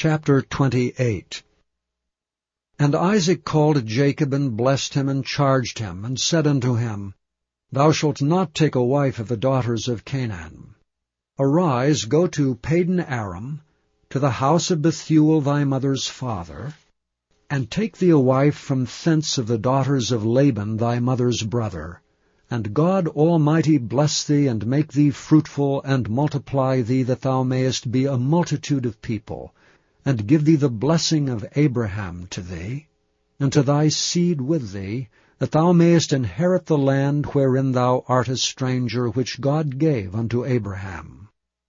Chapter 28. And Isaac called Jacob, and blessed him, and charged him, and said unto him, Thou shalt not take a wife of the daughters of Canaan. Arise, go to Padan-aram, to the house of Bethuel thy mother's father, and take thee a wife from thence of the daughters of Laban thy mother's brother. And God Almighty bless thee, and make thee fruitful, and multiply thee, that thou mayest be a multitude of people, and give thee the blessing of Abraham to thee, and to thy seed with thee, that thou mayest inherit the land wherein thou art a stranger, which God gave unto Abraham.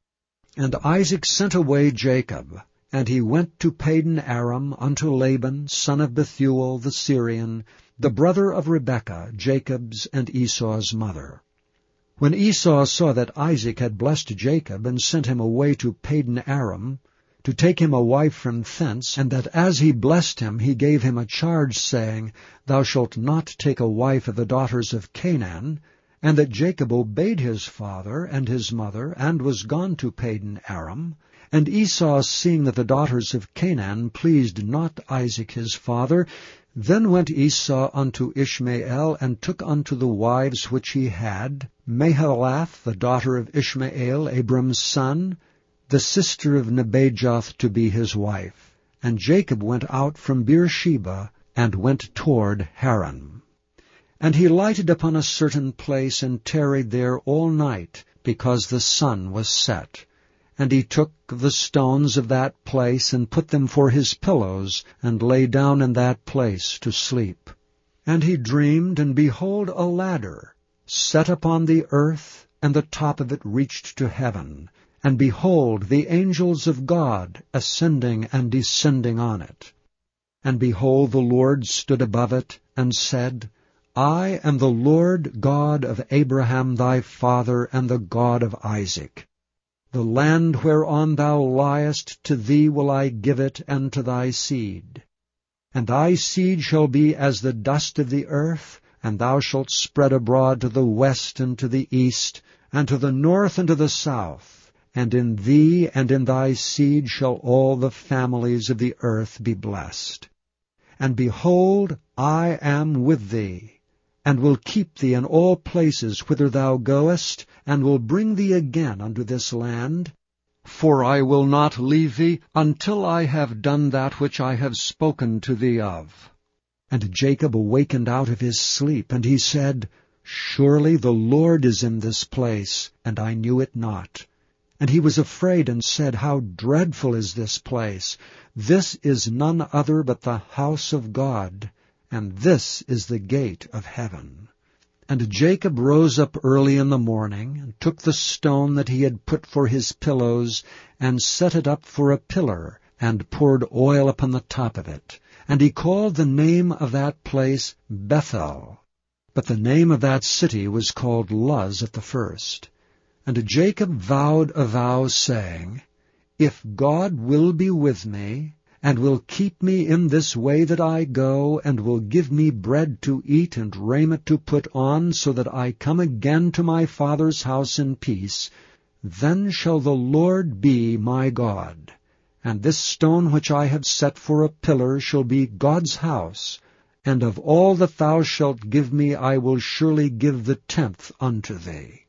And Isaac sent away Jacob, and he went to Padan-aram unto Laban, son of Bethuel the Syrian, the brother of Rebekah, Jacob's and Esau's mother. When Esau saw that Isaac had blessed Jacob, and sent him away to Padan-aram, to take him a wife from thence, and that as he blessed him he gave him a charge, saying, Thou shalt not take a wife of the daughters of Canaan, and that Jacob obeyed his father and his mother, and was gone to Padan-aram, and Esau, seeing that the daughters of Canaan pleased not Isaac his father, then went Esau unto Ishmael, and took unto the wives which he had, Mahalath, the daughter of Ishmael, Abram's son, the sister of Nebajoth, to be his wife. And Jacob went out from Beersheba, and went toward Haran. And he lighted upon a certain place, and tarried there all night, because the sun was set. And he took the stones of that place, and put them for his pillows, and lay down in that place to sleep. And he dreamed, and behold, a ladder, set upon the earth, and the top of it reached to heaven. And behold, the angels of God ascending and descending on it. And behold, the Lord stood above it, and said, I am the Lord God of Abraham thy father, and the God of Isaac. The land whereon thou liest, to thee will I give it, and to thy seed. And thy seed shall be as the dust of the earth, and thou shalt spread abroad to the west and to the east, and to the north and to the south. And in thee and in thy seed shall all the families of the earth be blessed. And behold, I am with thee, and will keep thee in all places whither thou goest, and will bring thee again unto this land. For I will not leave thee until I have done that which I have spoken to thee of. And Jacob awakened out of his sleep, and he said, Surely the Lord is in this place, and I knew it not. And he was afraid, and said, How dreadful is this place! This is none other but the house of God, and this is the gate of heaven. And Jacob rose up early in the morning, and took the stone that he had put for his pillows, and set it up for a pillar, and poured oil upon the top of it. And he called the name of that place Bethel. But the name of that city was called Luz at the first. And Jacob vowed a vow, saying, If God will be with me, and will keep me in this way that I go, and will give me bread to eat and raiment to put on, so that I come again to my father's house in peace, then shall the Lord be my God. And this stone which I have set for a pillar shall be God's house, and of all that thou shalt give me I will surely give the 10th unto thee.